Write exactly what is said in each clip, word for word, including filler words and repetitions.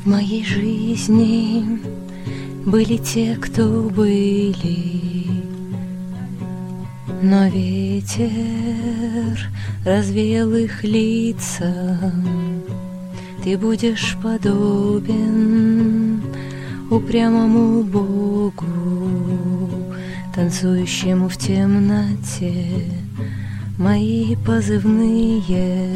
В моей жизни были те, кто были, но ветер развеял их лица. Ты будешь подобен упрямому Богу, танцующему в темноте. Мои позывные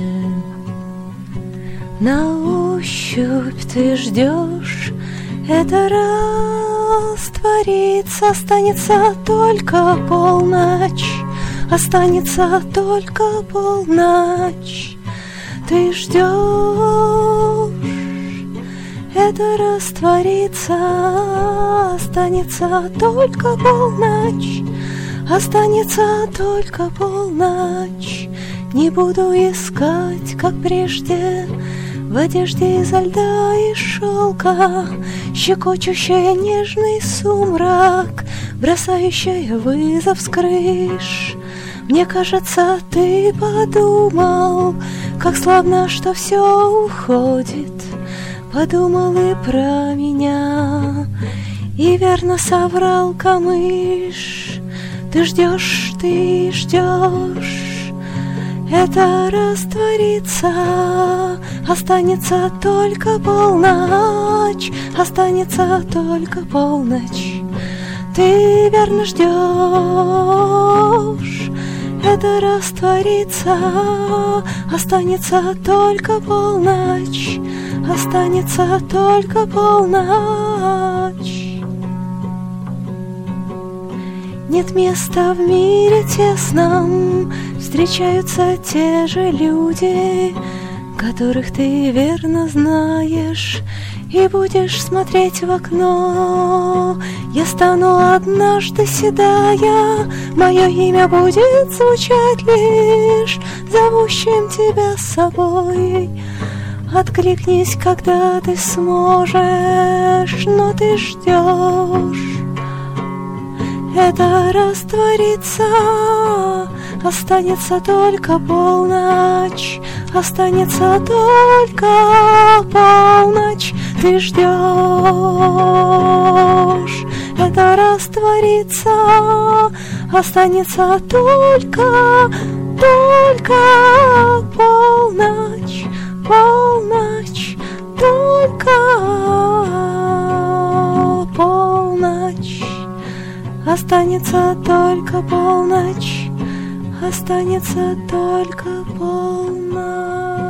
на ощупь ты ждешь, это растворится, останется только полночь, останется только полночь. Ты ждешь, это растворится, останется только полночь, останется только полночь. Не буду искать, как прежде, в одежде изо льда и шелка, щекочущая нежный сумрак, бросающая вызов с крыш. Мне кажется, ты подумал, как славно, что все уходит. Подумал и про меня, и верно соврал камыш. Ты ждешь, ты ждешь, это растворится, останется только полночь, останется только полночь. Ты верно ждешь, это растворится, останется только полночь, останется только полночь. Нет места в мире тесном, встречаются те же люди, которых ты верно знаешь, и будешь смотреть в окно. Я стану однажды седая, мое имя будет звучать лишь зовущим тебя с собой. Откликнись, когда ты сможешь, но ты ждешь, это растворится, останется только полночь, останется только полночь. Ты ждешь, это растворится, останется только, только полночь, полночь, только полночь. Останется только полночь, останется только полночь.